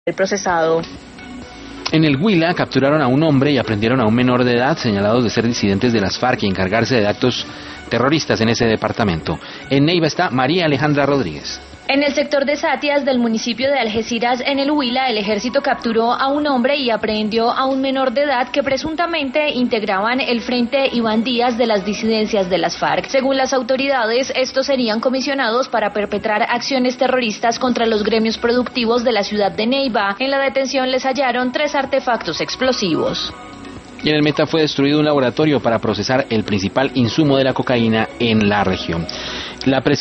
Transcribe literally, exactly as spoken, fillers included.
el procesado. En el Huila capturaron a un hombre y aprendieron a un menor de edad señalados de ser disidentes de las FARC y encargarse de actos terroristas en ese departamento. En Neiva está María Alejandra Rodríguez. En el sector de Satias del municipio de Algeciras, en el Huila, el ejército capturó a un hombre y aprehendió a un menor de edad que presuntamente integraban el Frente Iván Díaz de las disidencias de las FARC. Según las autoridades, estos serían comisionados para perpetrar acciones terroristas contra los gremios productivos de la ciudad de Neiva. En la detención les hallaron tres artefactos explosivos. Y en el Meta fue destruido un laboratorio para procesar el principal insumo de la cocaína en la región. La